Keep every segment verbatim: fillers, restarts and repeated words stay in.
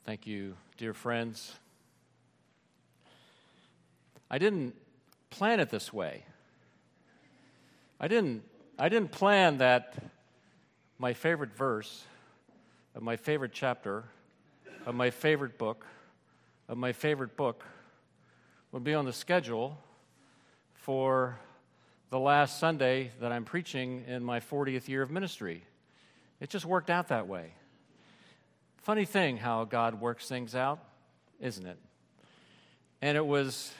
Thank you, dear friends. I didn't plan it this way. I didn't, I didn't plan that my favorite verse of my favorite chapter of my favorite book of my favorite book would be on the schedule for the last Sunday that I'm preaching in my fortieth year of ministry. It just worked out that way. Funny thing how God works things out, isn't it? And it was,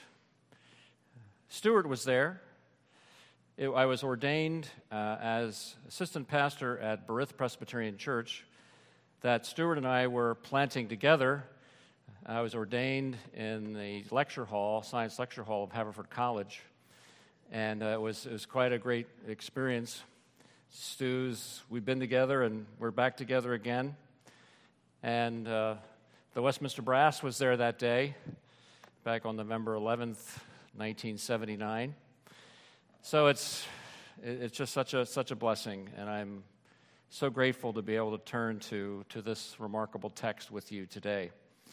Stuart was there. It, I was ordained uh, as assistant pastor at Berith Presbyterian Church that Stuart and I were planting together. I was ordained in the lecture hall, science lecture hall of Haverford College. And uh, it was it was quite a great experience. Stu's, we've been together and we're back together again. And uh, the Westminster Brass was there that day, back on November eleventh, nineteen seventy-nine. So it's it's just such a such a blessing, and I'm so grateful to be able to turn to to this remarkable text with you today.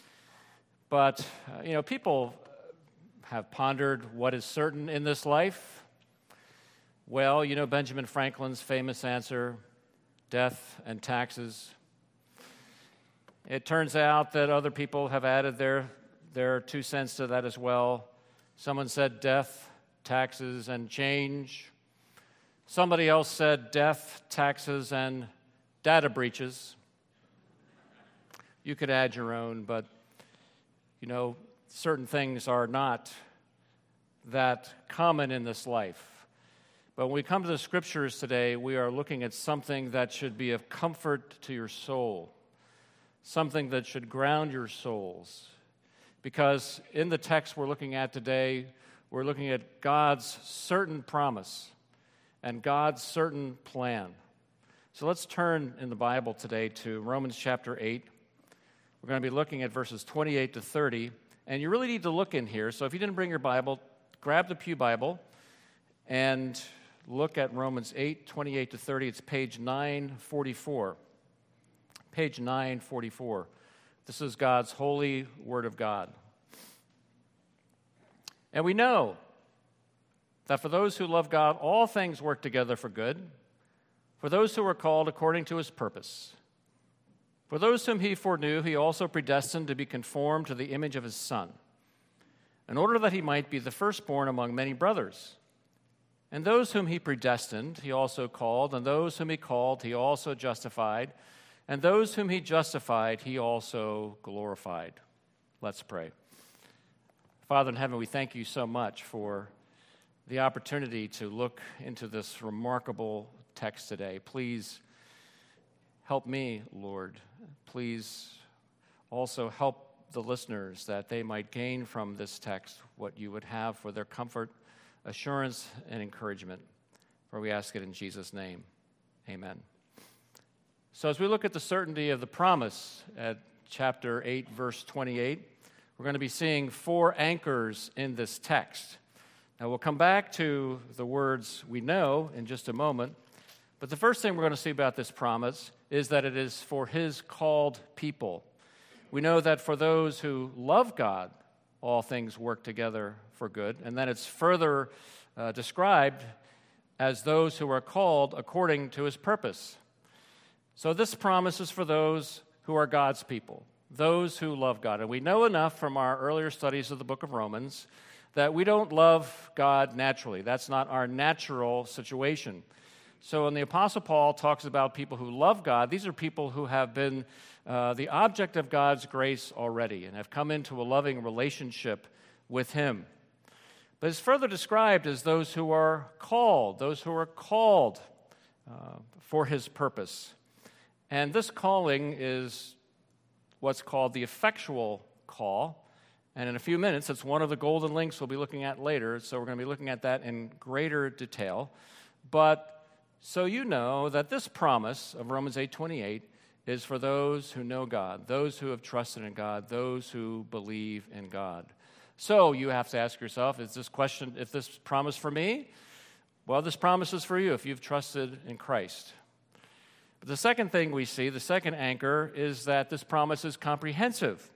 But uh, you know, people have pondered what is certain in this life. Well, you know Benjamin Franklin's famous answer: death and taxes. It turns out that other people have added their, their two cents to that as well. Someone said death, taxes, and change. Somebody else said death, taxes, and data breaches. You could add your own, but, you know, certain things are not that common in this life. But when we come to the Scriptures today, we are looking at something that should be of comfort to your soul. Something that should ground your souls. Because in the text we're looking at today, we're looking at God's certain promise and God's certain plan. So let's turn in the Bible today to Romans chapter eight. We're going to be looking at verses twenty-eight to thirty. And you really need to look in here. So if you didn't bring your Bible, grab the Pew Bible and look at Romans eight, twenty-eight to thirty. It's page nine forty-four. Page nine forty-four. This is God's holy word of God. And we know that for those who love God, all things work together for good, for those who are called according to his purpose. For those whom he foreknew, he also predestined to be conformed to the image of his Son, in order that he might be the firstborn among many brothers. And those whom he predestined, he also called, and those whom he called, he also justified, and those whom he justified, he also glorified. Let's pray. Father in heaven, we thank you so much for the opportunity to look into this remarkable text today. Please help me, Lord. Please also help the listeners that they might gain from this text what you would have for their comfort, assurance, and encouragement. For we ask it in Jesus' name. Amen. So as we look at the certainty of the promise at chapter eight, verse twenty-eight, we're going to be seeing four anchors in this text. Now we'll come back to the words we know in just a moment, but the first thing we're going to see about this promise is that it is for his called people. We know that for those who love God, all things work together for good, and then it's further uh, described as those who are called according to his purpose. So this promise is for those who are God's people, those who love God. And we know enough from our earlier studies of the book of Romans that we don't love God naturally. That's not our natural situation. So when the Apostle Paul talks about people who love God, these are people who have been uh, the object of God's grace already and have come into a loving relationship with him. But it's further described as those who are called, those who are called uh, for his purpose. And this calling is what's called the effectual call. And in a few minutes, it's one of the golden links we'll be looking at later, so we're going to be looking at that in greater detail. But so you know that this promise of Romans eight twenty-eight is for those who know God, those who have trusted in God, those who believe in God. So you have to ask yourself, is this question, if this promise for me? Well, this promise is for you if you've trusted in Christ. But the second thing we see, the second anchor, is that this promise is comprehensive.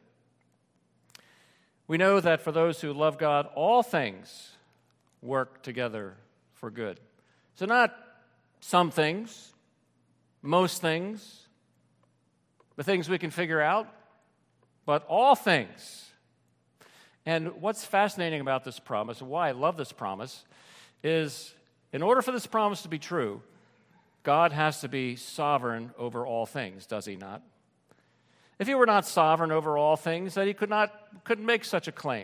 We know that for those who love God, all things work together for good. So not some things, most things, the things we can figure out, but all things. And what's fascinating about this promise, and why I love this promise, is in order for this promise to be true, God has to be sovereign over all things, does he not? If he were not sovereign over all things, then he could not couldn't make such a claim.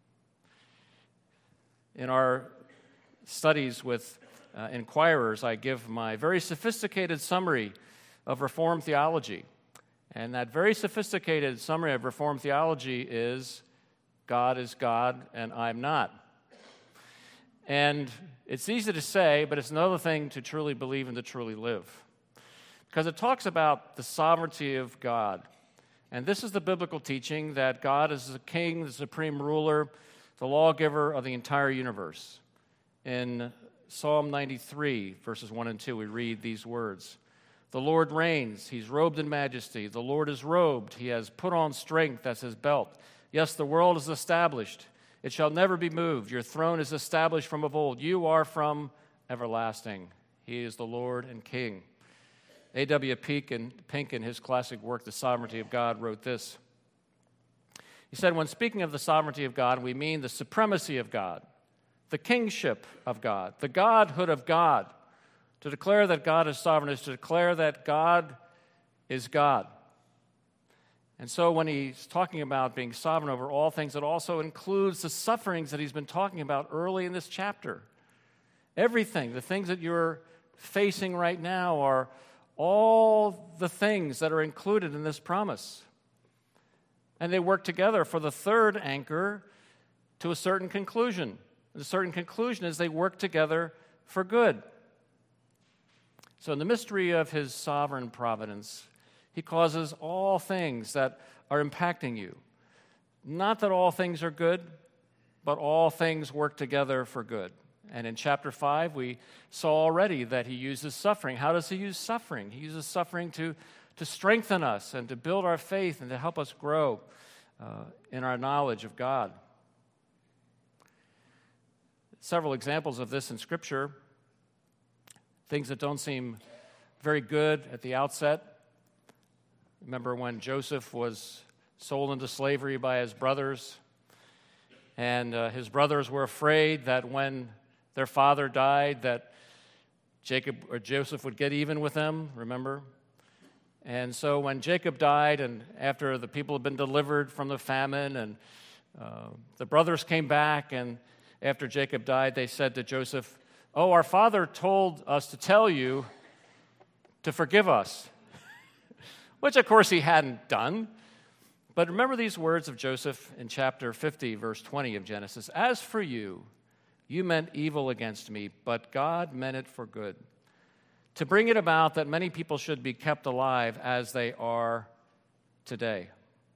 In our studies with uh, inquirers, I give my very sophisticated summary of Reformed theology. And that very sophisticated summary of Reformed theology is, God is God and I'm not. And it's easy to say, but it's another thing to truly believe and to truly live. Because it talks about the sovereignty of God. And this is the biblical teaching that God is the king, the supreme ruler, the lawgiver of the entire universe. In Psalm ninety-three, verses one and two, we read these words. The Lord reigns, he's robed in majesty. The Lord is robed, he has put on strength as his belt. Yes, the world is established. It shall never be moved. Your throne is established from of old. You are from everlasting. He is the Lord and King. A W Pink in his classic work, The Sovereignty of God, wrote this. He said, when speaking of the sovereignty of God, we mean the supremacy of God, the kingship of God, the godhood of God. To declare that God is sovereign is to declare that God is God. And so when he's talking about being sovereign over all things, it also includes the sufferings that he's been talking about early in this chapter. Everything, the things that you're facing right now are all the things that are included in this promise. And they work together for the third anchor to a certain conclusion. The certain conclusion is they work together for good. So in the mystery of his sovereign providence, he causes all things that are impacting you. Not that all things are good, but all things work together for good. And in chapter five, we saw already that he uses suffering. How does he use suffering? He uses suffering to, to strengthen us and to build our faith and to help us grow uh, in our knowledge of God. Several examples of this in Scripture, things that don't seem very good at the outset. Remember when Joseph was sold into slavery by his brothers, and uh, his brothers were afraid that when their father died, that Jacob or Joseph would get even with them, remember? And so when Jacob died, and after the people had been delivered from the famine, and uh, the brothers came back, and after Jacob died, they said to Joseph, "Oh, our father told us to tell you to forgive us," which of course he hadn't done. But remember these words of Joseph in chapter fifty, verse twenty of Genesis. "As for you, you meant evil against me, but God meant it for good, to bring it about that many people should be kept alive as they are today."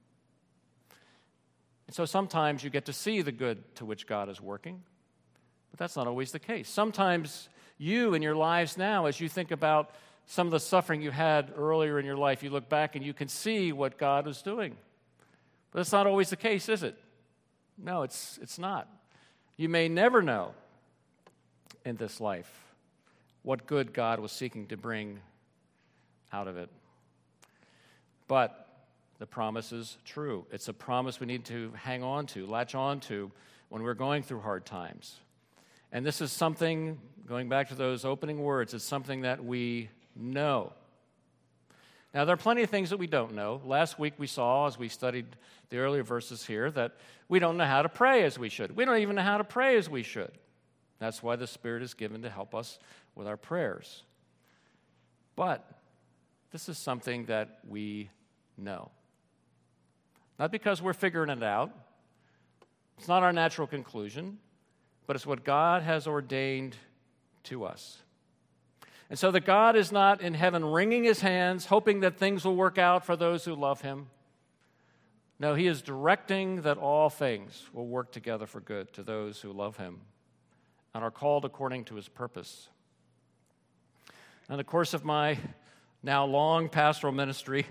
And so sometimes you get to see the good to which God is working, but that's not always the case. Sometimes you in your lives now, as you think about some of the suffering you had earlier in your life, you look back and you can see what God was doing. But that's not always the case, is it? No, it's it's not. You may never know in this life what good God was seeking to bring out of it. But the promise is true. It's a promise we need to hang on to, latch on to when we're going through hard times. And this is something, going back to those opening words, it's something that we know. Now, there are plenty of things that we don't know. Last week we saw, as we studied the earlier verses here, that we don't know how to pray as we should. We don't even know how to pray as we should. That's why the Spirit is given to help us with our prayers. But this is something that we know. Not because we're figuring it out. It's not our natural conclusion, but it's what God has ordained to us. And so that God is not in heaven wringing his hands, hoping that things will work out for those who love him. No, he is directing that all things will work together for good to those who love him and are called according to his purpose. In the course of my now long pastoral ministry,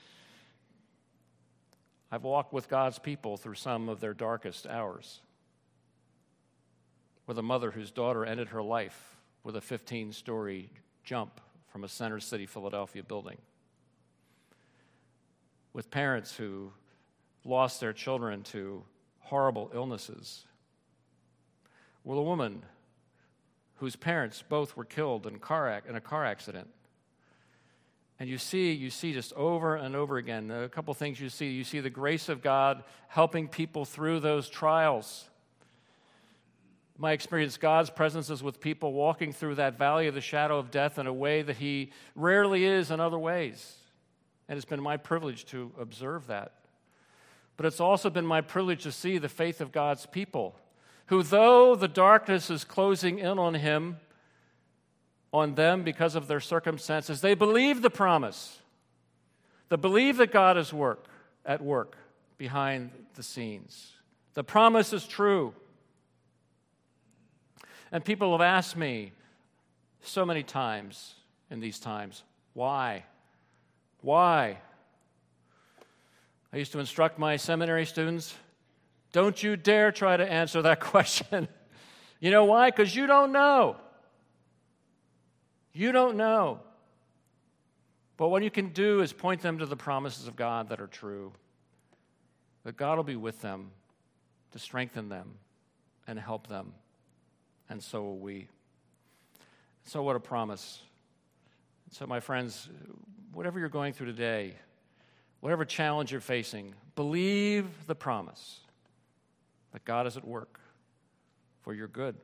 I've walked with God's people through some of their darkest hours. With a mother whose daughter ended her life with a fifteen-story jump from a Center City, Philadelphia building. With parents who lost their children to horrible illnesses. With a woman whose parents both were killed in, car ac- in a car accident. And you see, you see just over and over again, a couple things you see. You see the grace of God helping people through those trials. My experience, God's presence is with people walking through that valley of the shadow of death in a way that he rarely is in other ways. And it's been my privilege to observe that. But it's also been my privilege to see the faith of God's people, who, though the darkness is closing in on him, on them because of their circumstances, they believe the promise. They believe that God is work at work behind the scenes. The promise is true. And people have asked me so many times in these times, why? Why? I used to instruct my seminary students, don't you dare try to answer that question. You know why? Because you don't know. You don't know. But what you can do is point them to the promises of God that are true, that God will be with them to strengthen them and help them, and so will we. So what a promise. So my friends, whatever you're going through today, whatever challenge you're facing, believe the promise that God is at work for your good.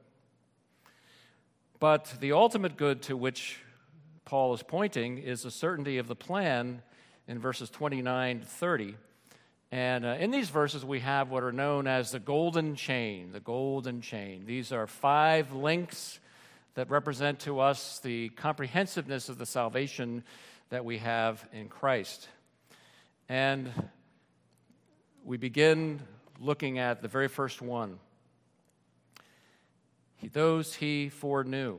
But the ultimate good to which Paul is pointing is the certainty of the plan in verses twenty-nine to thirty. And uh, in these verses, we have what are known as the golden chain, the golden chain. These are five links that represent to us the comprehensiveness of the salvation that we have in Christ. And we begin looking at the very first one. Those he foreknew.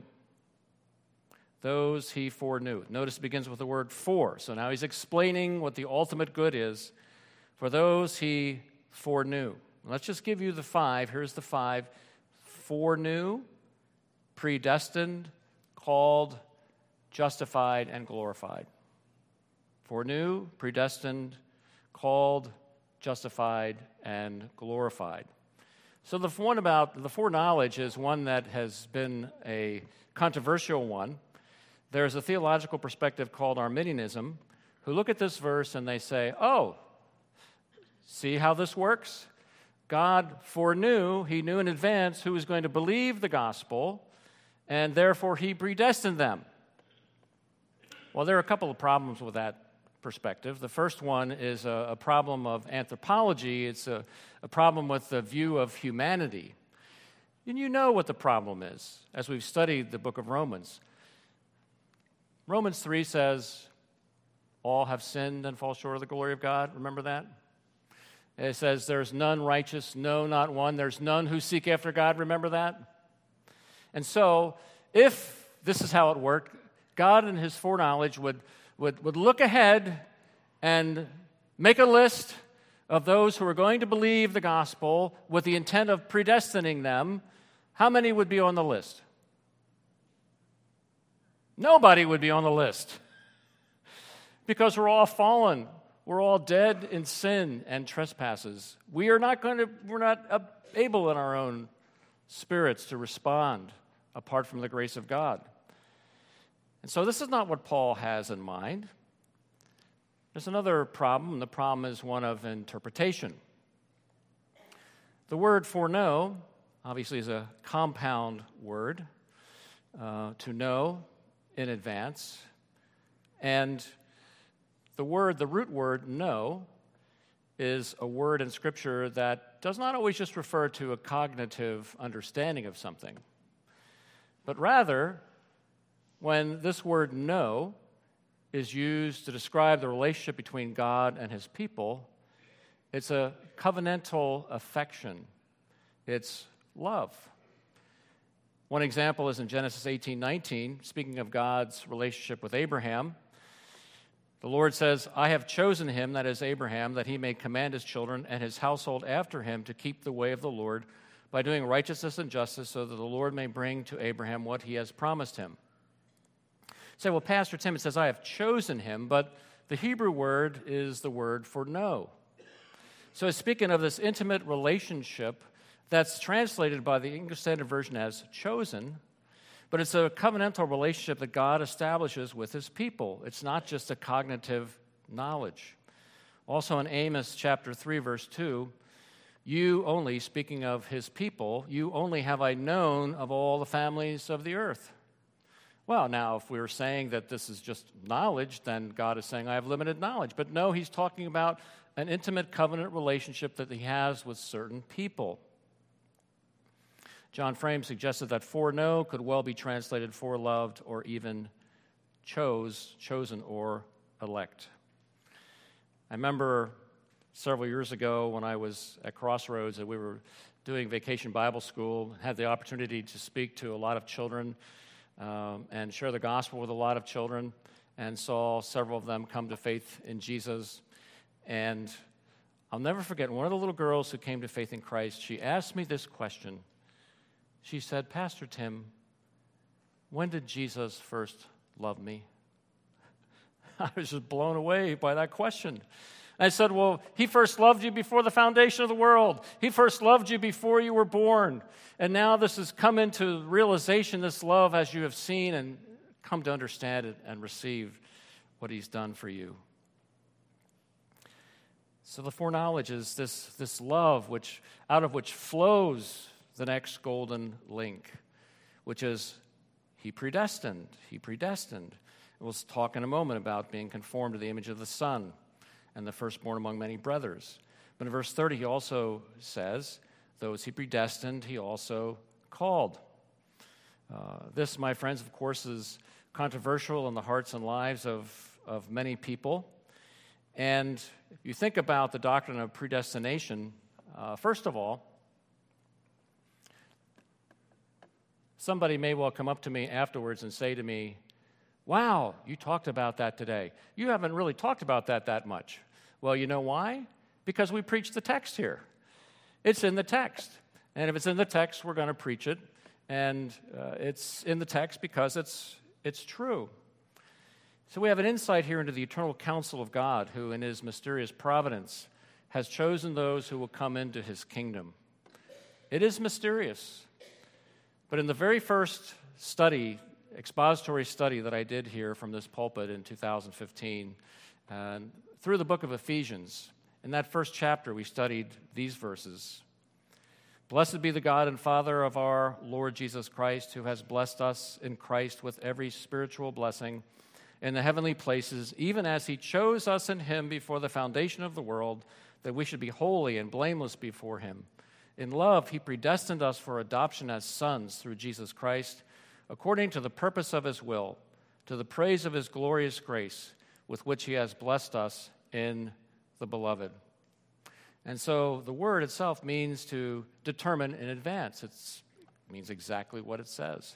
Those he foreknew. Notice it begins with the word for. So now he's explaining what the ultimate good is. For those he foreknew. Let's just give you the five. Here's the five. Foreknew, predestined, called, justified, and glorified. Foreknew, predestined, called, justified, and glorified. So the one about the foreknowledge is one that has been a controversial one. There's a theological perspective called Arminianism who look at this verse and they say, oh, see how this works? God foreknew, he knew in advance who was going to believe the gospel, and therefore he predestined them. Well, there are a couple of problems with that perspective. The first one is a, a problem of anthropology. It's a, a problem with the view of humanity. And you know what the problem is as we've studied the book of Romans. Romans three says, all have sinned and fall short of the glory of God. Remember that? It says, there's none righteous, no, not one. There's none who seek after God. Remember that? And so, if this is how it worked, God in his foreknowledge would, would, would look ahead and make a list of those who are going to believe the gospel with the intent of predestining them. How many would be on the list? Nobody would be on the list. Because we're all fallen. We're all dead in sin and trespasses. We are not going to, we're not able in our own spirits to respond apart from the grace of God. And so this is not what Paul has in mind. There's another problem. The problem is one of interpretation. The word foreknow, obviously, is a compound word, uh, to know in advance. And the word, the root word, know, is a word in Scripture that does not always just refer to a cognitive understanding of something, but rather, when this word know is used to describe the relationship between God and his people, it's a covenantal affection. It's love. One example is in Genesis eighteen nineteen, speaking of God's relationship with Abraham. The Lord says, I have chosen him, that is Abraham, that he may command his children and his household after him to keep the way of the Lord by doing righteousness and justice, so that the Lord may bring to Abraham what he has promised him. You say, well, Pastor Tim, it says, I have chosen him, but the Hebrew word is the word for know. So it's speaking of this intimate relationship that's translated by the English Standard Version as chosen, but it's a covenantal relationship that God establishes with his people. It's not just a cognitive knowledge. Also in Amos chapter three, verse two, you only, speaking of his people, you only have I known of all the families of the earth. Well, now, if we were saying that this is just knowledge, then God is saying I have limited knowledge. But no, he's talking about an intimate covenant relationship that he has with certain people. John Frame suggested that foreknow could well be translated foreloved or even chose, chosen, or elect. I remember several years ago when I was at Crossroads and we were doing Vacation Bible School, had the opportunity to speak to a lot of children um, and share the gospel with a lot of children, and saw several of them come to faith in Jesus. And I'll never forget, one of the little girls who came to faith in Christ, she asked me this question. She said, Pastor Tim, when did Jesus first love me? I was just blown away by that question. I said, well, he first loved you before the foundation of the world. He first loved you before you were born. And now this has come into realization, this love, as you have seen and come to understand it and receive what he's done for you. So the foreknowledge is this, this love which out of which flows the next golden link, which is he predestined. He predestined. We'll talk in a moment about being conformed to the image of the Son and the firstborn among many brothers. But in verse thirty, he also says, those he predestined, he also called. Uh, this, my friends, of course, is controversial in the hearts and lives of, of many people. And if you think about the doctrine of predestination, uh, first of all, somebody may well come up to me afterwards and say to me, wow, you talked about that today. You haven't really talked about that that much. Well, you know why? Because we preach the text here. It's in the text. And if it's in the text, we're going to preach it. And uh, it's in the text because it's it's true. So we have an insight here into the eternal counsel of God, who in his mysterious providence has chosen those who will come into his kingdom. It is mysterious. But in the very first study, expository study that I did here from this pulpit in two thousand fifteen, and through the book of Ephesians, in that first chapter we studied these verses. Blessed be the God and Father of our Lord Jesus Christ, who has blessed us in Christ with every spiritual blessing in the heavenly places, even as he chose us in him before the foundation of the world, that we should be holy and blameless before him. In love, he predestined us for adoption as sons through Jesus Christ, according to the purpose of his will, to the praise of his glorious grace, with which he has blessed us in the Beloved. And so the word itself means to determine in advance. It's, it means exactly what it says.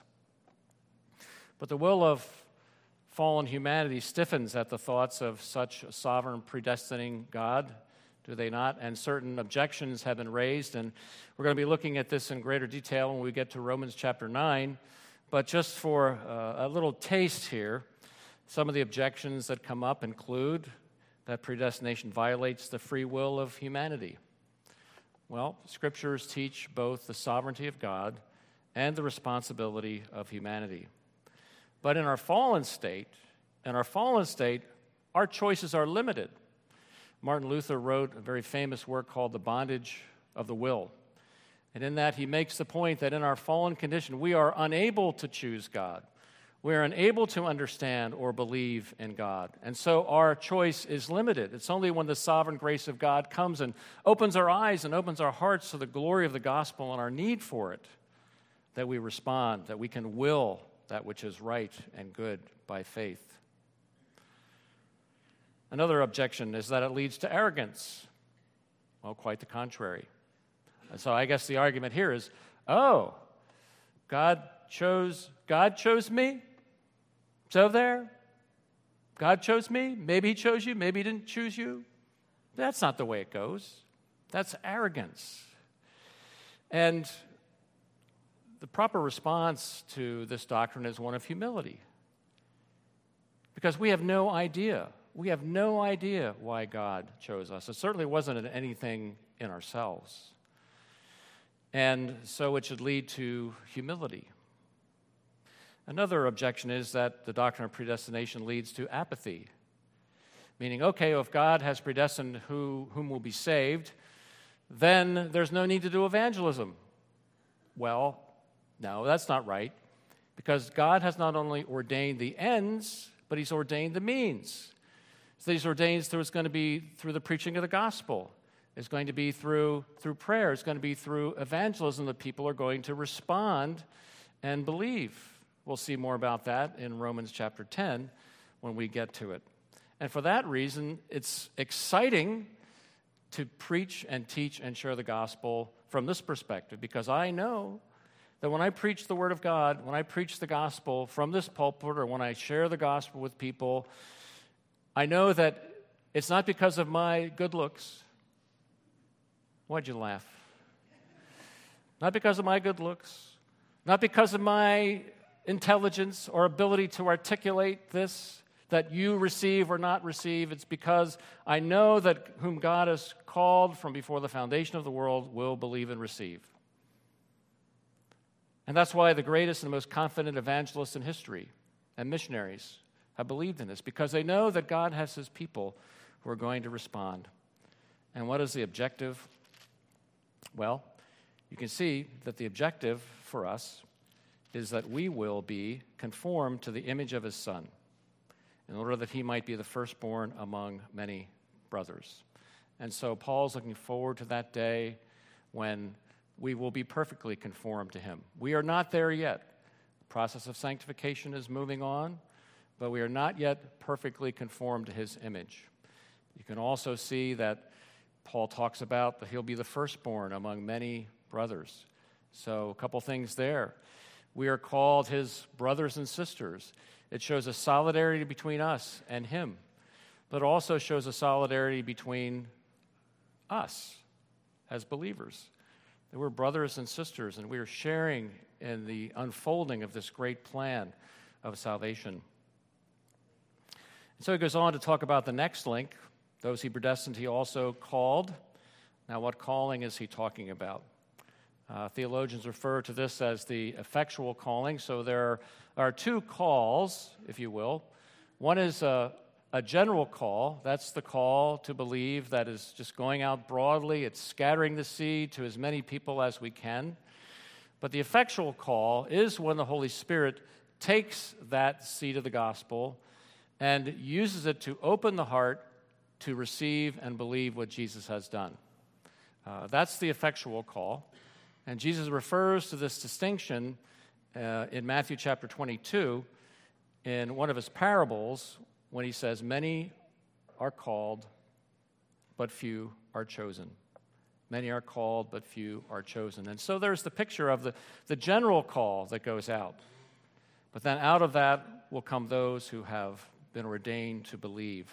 But the will of fallen humanity stiffens at the thoughts of such a sovereign, predestining God, do they not? And certain objections have been raised, and we're going to be looking at this in greater detail when we get to Romans chapter nine. But just for uh, a little taste here, some of the objections that come up include that predestination violates the free will of humanity. Well, scriptures teach both the sovereignty of God and the responsibility of humanity. But in our fallen state, in our fallen state, our choices are limited. Martin Luther wrote a very famous work called The Bondage of the Will. And in that, he makes the point that in our fallen condition, we are unable to choose God. We are unable to understand or believe in God. And so our choice is limited. It's only when the sovereign grace of God comes and opens our eyes and opens our hearts to the glory of the gospel and our need for it that we respond, that we can will that which is right and good by faith. Another objection is that it leads to arrogance. Well, quite the contrary. And so I guess the argument here is, oh, God chose God chose me? So there? God chose me. Maybe he chose you. Maybe he didn't choose you. That's not the way it goes. That's arrogance. And the proper response to this doctrine is one of humility. Because we have no idea. We have no idea why God chose us. It certainly wasn't anything in ourselves. And so it should lead to humility. Another objection is that the doctrine of predestination leads to apathy. Meaning, okay, if God has predestined who, whom will be saved, then there's no need to do evangelism. Well, no, that's not right. Because God has not only ordained the ends, but he's ordained the means. So he's ordained through, it's going to be through the preaching of the gospel. It's going to be through, through prayer. It's going to be through evangelism that people are going to respond and believe. We'll see more about that in Romans chapter ten when we get to it. And for that reason, it's exciting to preach and teach and share the gospel from this perspective, because I know that when I preach the word of God, when I preach the gospel from this pulpit or when I share the gospel with people, I know that it's not because of my good looks. Why'd you laugh? Not because of my good looks, not because of my intelligence or ability to articulate this that you receive or not receive. It's because I know that whom God has called from before the foundation of the world will believe and receive. And that's why the greatest and most confident evangelists in history and missionaries have believed in this, because they know that God has his people who are going to respond. And what is the objective? Well, you can see that the objective for us is that we will be conformed to the image of his Son, in order that he might be the firstborn among many brothers. And so Paul's looking forward to that day when we will be perfectly conformed to him. We are not there yet. The process of sanctification is moving on, but we are not yet perfectly conformed to his image. You can also see that Paul talks about that he'll be the firstborn among many brothers. So a couple things there. We are called his brothers and sisters. It shows a solidarity between us and him, but it also shows a solidarity between us as believers. That we're brothers and sisters, and we are sharing in the unfolding of this great plan of salvation. And so he goes on to talk about the next link. Those he predestined, he also called. Now, what calling is he talking about? Uh, theologians refer to this as the effectual calling. So there are two calls, if you will. One is a, a general call. That's the call to believe that is just going out broadly. It's scattering the seed to as many people as we can. But the effectual call is when the Holy Spirit takes that seed of the gospel and uses it to open the heart to receive and believe what Jesus has done. Uh, that's the effectual call. And Jesus refers to this distinction uh, in Matthew chapter twenty-two in one of his parables when he says, many are called, but few are chosen. Many are called, but few are chosen. And so there's the picture of the, the general call that goes out. But then out of that will come those who have been ordained to believe.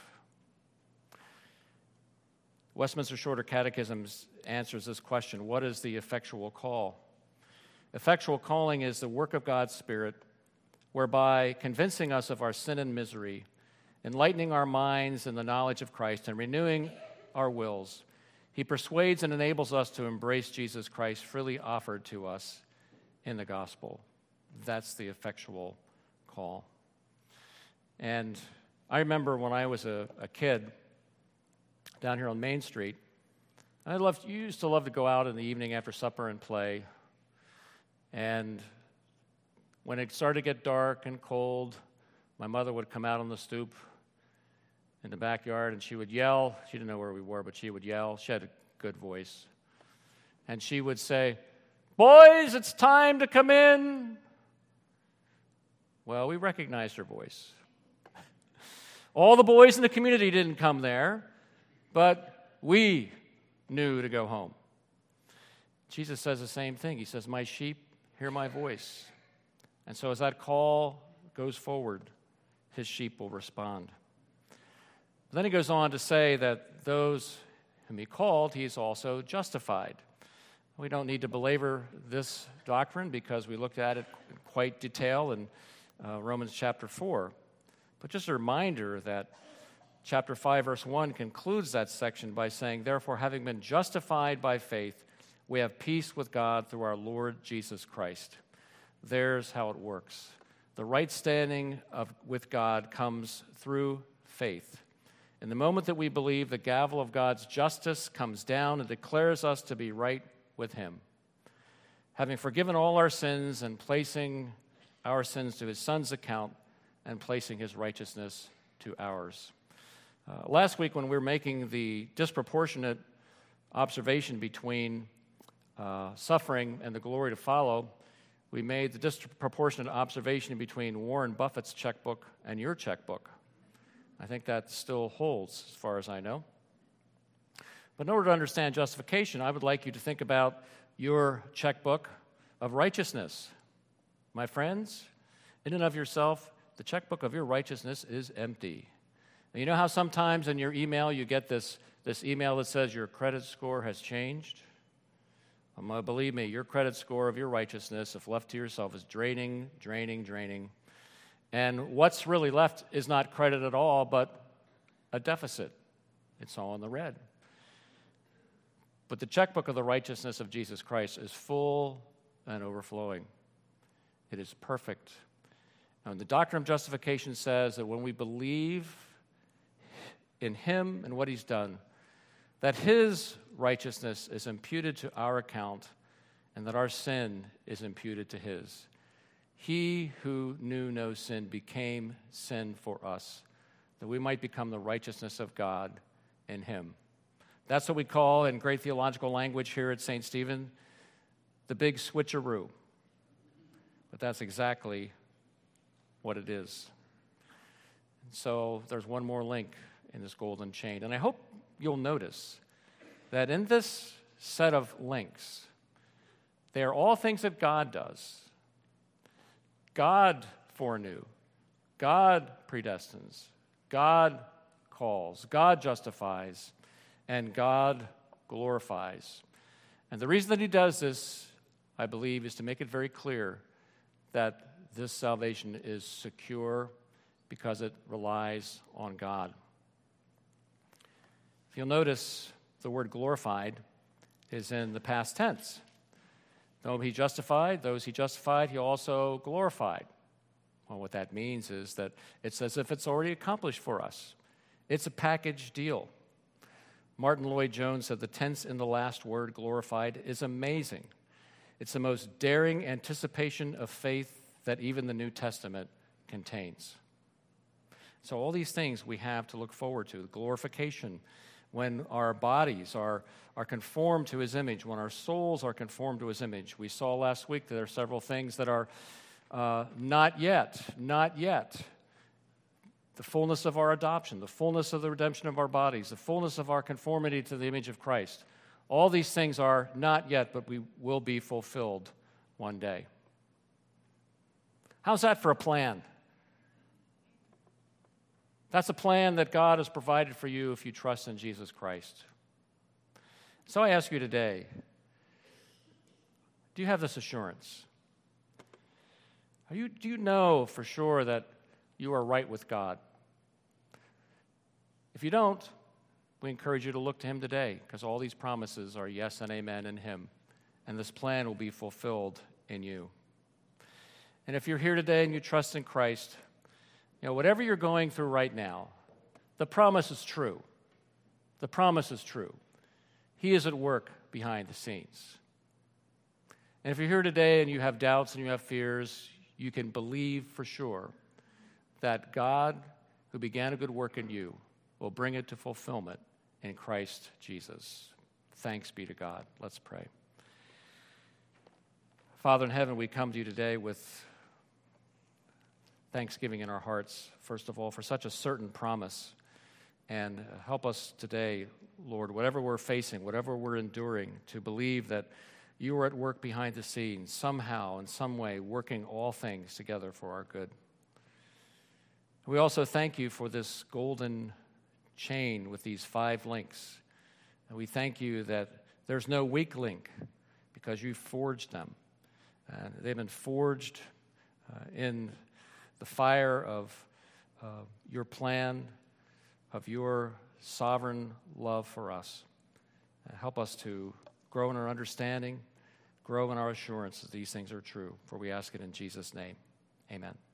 Westminster Shorter Catechism answers this question: what is the effectual call? Effectual calling is the work of God's Spirit, whereby convincing us of our sin and misery, enlightening our minds in the knowledge of Christ, and renewing our wills, he persuades and enables us to embrace Jesus Christ freely offered to us in the gospel. That's the effectual call. And I remember when I was a, a kid down here on Main Street, I loved, used to love to go out in the evening after supper and play. And when it started to get dark and cold, my mother would come out on the stoop in the backyard and she would yell. She didn't know where we were, but she would yell. She had a good voice. And she would say, "Boys, it's time to come in." Well, we recognized her voice. All the boys in the community didn't come there, but we knew to go home. Jesus says the same thing. He says, "My sheep hear my voice." And so as that call goes forward, his sheep will respond. Then he goes on to say that those whom he called, he's also justified. We don't need to belabor this doctrine because we looked at it in quite detail in uh, Romans chapter four. But just a reminder that chapter five, verse one concludes that section by saying, "Therefore, having been justified by faith, we have peace with God through our Lord Jesus Christ." There's how it works. The right standing of, with God comes through faith. In the moment that we believe, the gavel of God's justice comes down and declares us to be right with him. Having forgiven all our sins and placing our sins to his Son's account and placing his righteousness to ours. Uh, last week when we were making the disproportionate observation between uh, suffering and the glory to follow, we made the disproportionate observation between Warren Buffett's checkbook and your checkbook. I think that still holds as far as I know. But in order to understand justification, I would like you to think about your checkbook of righteousness. My friends, in and of yourself, the checkbook of your righteousness is empty. And you know how sometimes in your email you get this, this email that says your credit score has changed? Um, believe me, your credit score of your righteousness, if left to yourself, is draining, draining, draining. And what's really left is not credit at all, but a deficit. It's all in the red. But the checkbook of the righteousness of Jesus Christ is full and overflowing. It is perfect. And the doctrine of justification says that when we believe in him and what he's done, that his righteousness is imputed to our account and that our sin is imputed to his. He who knew no sin became sin for us, that we might become the righteousness of God in him. That's what we call, in great theological language here at Saint Stephen, the big switcheroo. But that's exactly what it is. And so there's one more link in this golden chain. And I hope you'll notice that in this set of links, they are all things that God does. God foreknew. God predestines. God calls. God justifies. And God glorifies. And the reason that he does this, I believe, is to make it very clear that this salvation is secure because it relies on God. If you'll notice, the word glorified is in the past tense. Though he justified, those he justified, he also glorified. Well, what that means is that it's as if it's already accomplished for us. It's a package deal. Martin Lloyd-Jones said the tense in the last word, glorified, is amazing. It's the most daring anticipation of faith that even the New Testament contains. So all these things we have to look forward to. Glorification, when our bodies are, are conformed to his image, when our souls are conformed to his image. We saw last week that there are several things that are uh, not yet, not yet. The fullness of our adoption, the fullness of the redemption of our bodies, the fullness of our conformity to the image of Christ. All these things are not yet, but we will be fulfilled one day. How's that for a plan? That's a plan that God has provided for you if you trust in Jesus Christ. So I ask you today, do you have this assurance? Are you, do you know for sure that you are right with God? If you don't, we encourage you to look to him today, because all these promises are yes and amen in him, and this plan will be fulfilled in you. And if you're here today and you trust in Christ, you know, whatever you're going through right now, the promise is true. The promise is true. He is at work behind the scenes. And if you're here today and you have doubts and you have fears, you can believe for sure that God, who began a good work in you, will bring it to fulfillment in Christ Jesus. Thanks be to God. Let's pray. Father in heaven, we come to you today with thanksgiving in our hearts, first of all, for such a certain promise. And help us today, Lord, whatever we're facing, whatever we're enduring, to believe that you are at work behind the scenes, somehow, in some way, working all things together for our good. We also thank you for this golden chain with these five links. And we thank you that there's no weak link because you forged them. And they've been forged uh, in the fire of uh, your plan, of your sovereign love for us. Uh, help us to grow in our understanding, grow in our assurance that these things are true. For we ask it in Jesus' name. Amen.